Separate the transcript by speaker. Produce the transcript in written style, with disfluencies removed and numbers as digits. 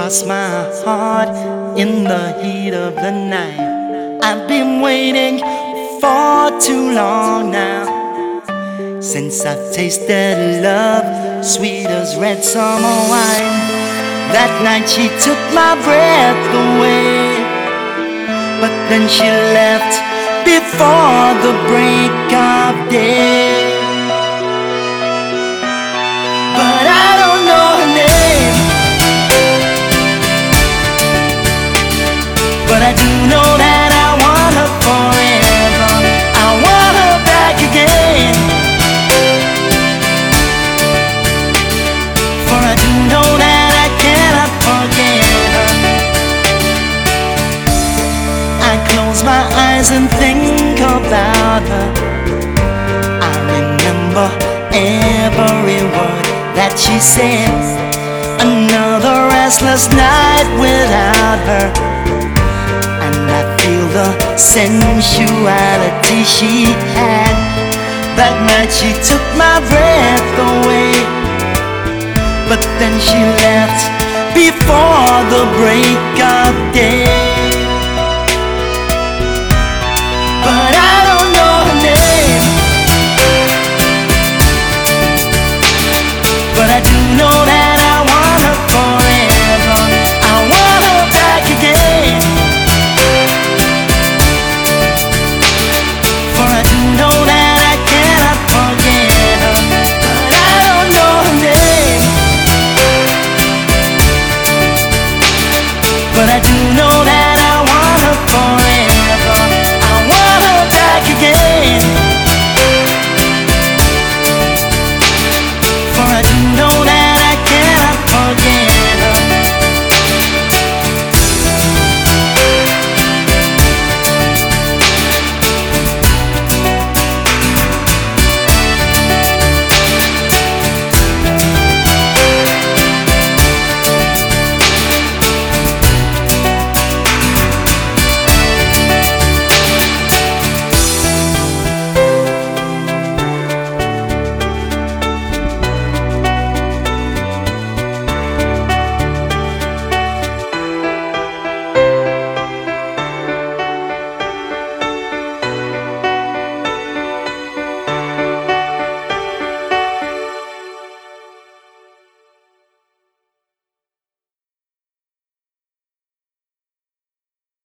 Speaker 1: lost my heart in the heat of the night. I've been waiting for too long now, since I've tasted love sweet as red summer wine. That night she took my breath away, but then she left before the break of day. But I don't know her name, but I do know that I want her forever. I want her back again, for I do know that I cannot forget her. I close my eyes and think about her. I remember every word that she said. Another restless night without her, and I feel the sensuality she had. That night she took my breath away, but then she left before the break of day.